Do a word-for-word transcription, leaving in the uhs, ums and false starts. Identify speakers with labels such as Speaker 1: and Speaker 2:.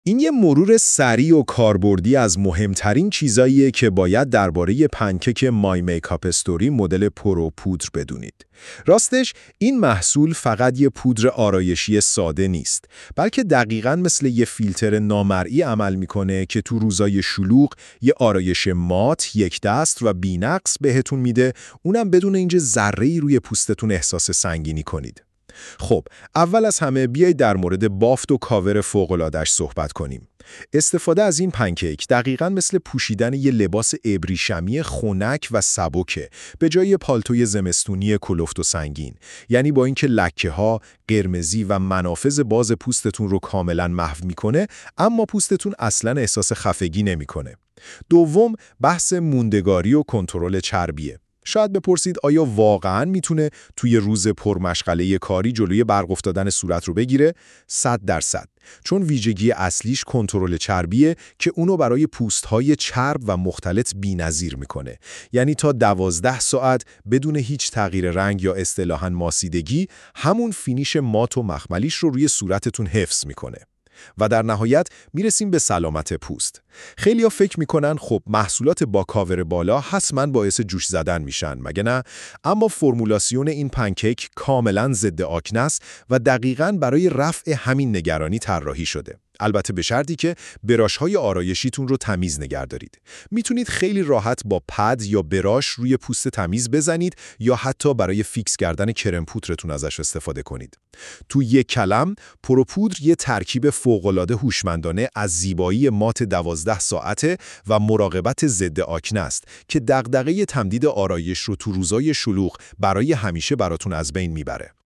Speaker 1: این یه مرور سریع و کاربردی از مهمترین چیزاییه که باید درباره پنکیک مای میکاپ استوری مدل پرو پودر بدونید. راستش این محصول فقط یه پودر آرایشی ساده نیست، بلکه دقیقاً مثل یه فیلتر نامرئی عمل میکنه که تو روزای شلوغ یه آرایش مات، یک دست و بی‌نقص بهتون میده، اونم بدون اینکه ذره‌ای روی پوستتون احساس سنگینی کنید. خب، اول از همه بیایید در مورد بافت و کاور فوق‌العاده‌اش صحبت کنیم. استفاده از این پنکیک دقیقاً مثل پوشیدن یه لباس ابریشمی خنک و سبکه به جای پالتوی زمستونی کلفت و سنگین. یعنی با اینکه لکه‌ها، قرمزی و منافذ باز پوستتون رو کاملاً محو میکنه، اما پوستتون اصلاً احساس خفگی نمیکنه. دوم، بحث موندگاری و کنترل چربیه. شاید بپرسید آیا واقعاً میتونه توی روز پرمشغله کاری جلوی برق افتادن صورت رو بگیره؟ صد درصد. چون ویژگی اصلیش کنترل چربیه که اونو برای پوست‌های چرب و مختلط بی‌نظیر میکنه. یعنی تا دوازده ساعت بدون هیچ تغییر رنگ یا اصطلاحاً ماسیدگی همون فینیش مات و مخملیش رو روی صورتتون حفظ میکنه. و در نهایت میرسیم به سلامت پوست. خیلیا فکر میکنن خب محصولات با کاور بالا حتماً باعث جوش زدن میشن، مگه نه؟ اما فرمولاسیون این پنکیک کاملاً ضد آکنه است و دقیقاً برای رفع همین نگرانی طراحی شده. البته به شرطی که براش‌های آرایشیتون رو تمیز نگه دارید. میتونید خیلی راحت با پد یا براش روی پوست تمیز بزنید یا حتی برای فیکس کردن کرم پودرتون ازش استفاده کنید. تو یک کلم، پرو پودر یه ترکیب فوق‌العاده هوشمندانه از زیبایی مات دوازده ساعته و مراقبت ضد آکنه است که دغدغه تمدید آرایش رو تو روزای شلوغ برای همیشه براتون از بین میبره.